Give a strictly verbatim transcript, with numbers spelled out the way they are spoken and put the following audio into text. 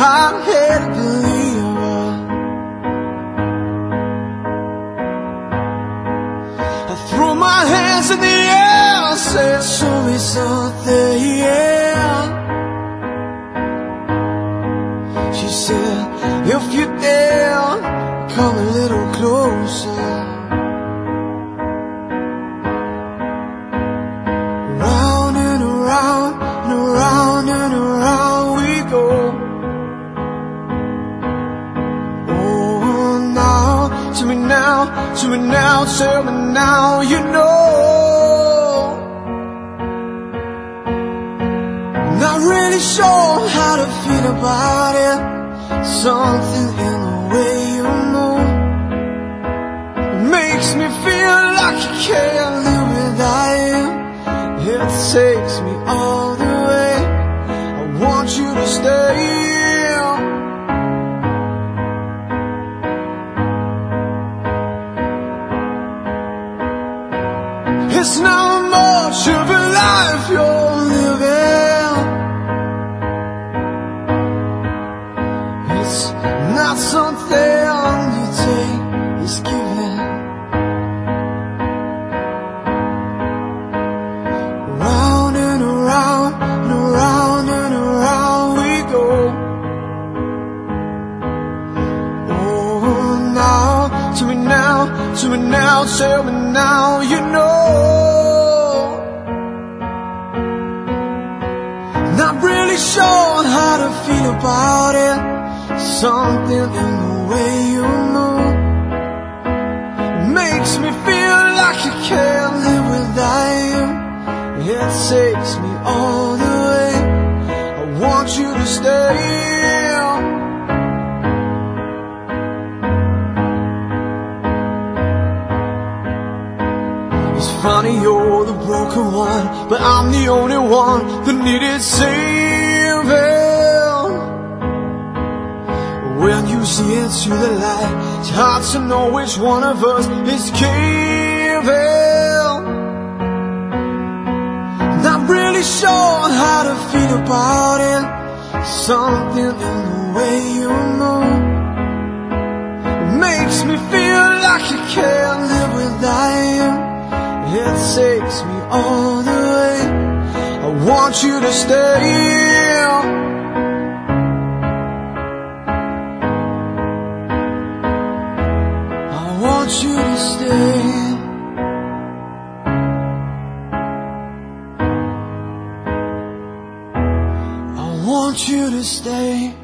hot-headed believer. I threw my hands in the air, said, show me something, yeah. She said, if you dare, come a little closer. Round and around and around and around we go. Oh, now, tell me now, tell me now, tell me now, you know. Not really sure how to feel about it. Something in the way you move makes me feel like I can't live without you. It takes me all the way. I want you to stay. It's not much of a life you're living. It's not something you take, it's given. Round and around and around and around we go. Oh, now, tell me now, tell me now, tell me now, you know. Not really sure how to feel about it. Something in the way you move makes me feel like I can't live without you. It takes me all the way. I want you to stay. It's funny you're the broken one, but I'm the only one that needed saving. When you see into the light, it's hard to know which one of us is caving. Not really sure how to feel about it. Something in the way you move makes me feel like I can't live without you. It takes me all the way. I want you to stay. I want you to stay. I want you to stay.